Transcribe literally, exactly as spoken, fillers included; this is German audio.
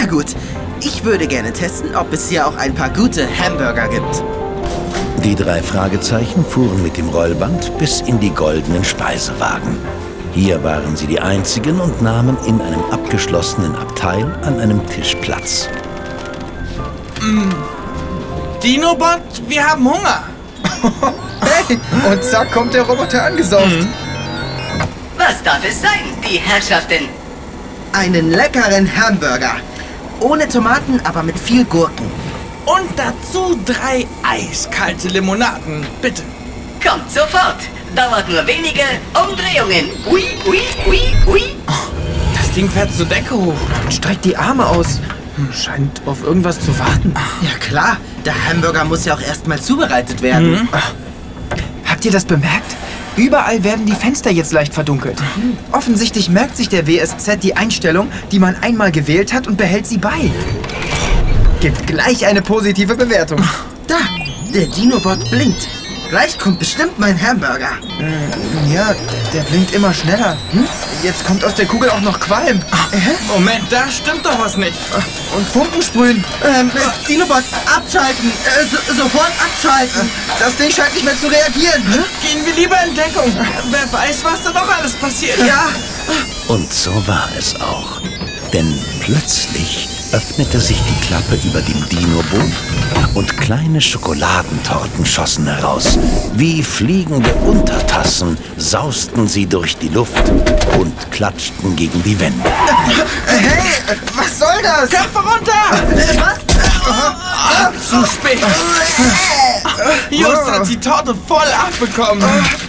Sehr gut. Ich würde gerne testen, ob es hier auch ein paar gute Hamburger gibt. Die drei Fragezeichen fuhren mit dem Rollband bis in die goldenen Speisewagen. Hier waren sie die einzigen und nahmen in einem abgeschlossenen Abteil an einem Tisch Platz. Mm. Dinobot, wir haben Hunger. Hey, und zack kommt der Roboter angesaugt. Mhm. Was darf es sein, die Herrschaften? Einen leckeren Hamburger. Ohne Tomaten, aber mit viel Gurken. Und dazu drei eiskalte Limonaden, bitte. Kommt sofort. Dauert nur wenige Umdrehungen. Ui, ui, ui, ui. Das Ding fährt zur Decke hoch. Und streckt die Arme aus. Scheint auf irgendwas zu warten. Ja klar, der Hamburger muss ja auch erstmal zubereitet werden. Mhm. Habt ihr das bemerkt? Überall werden die Fenster jetzt leicht verdunkelt. Mhm. Offensichtlich merkt sich der W S Z die Einstellung, die man einmal gewählt hat und behält sie bei. Gibt gleich eine positive Bewertung. Da, der Dinobot blinkt. Gleich kommt bestimmt mein Hamburger. Äh, ja, der blinkt immer schneller. Hm? Jetzt kommt aus der Kugel auch noch Qualm. Äh? Moment, da stimmt doch was nicht. Und Funken sprühen. Ähm, äh, Dinobot, abschalten. Äh, so, sofort abschalten. Das Ding scheint nicht mehr zu reagieren. Hm? Gehen wir lieber in Deckung. Wer weiß, was da noch alles passiert. Ja. Und so war es auch. Denn plötzlich öffnete sich die Klappe über dem Dinoboot und kleine Schokoladentorten schossen heraus. Wie fliegende Untertassen sausten sie durch die Luft und klatschten gegen die Wände. Hey, was soll das? Köpfe runter! Äh, was? Ah, zu spät. Just hat die Torte voll abbekommen.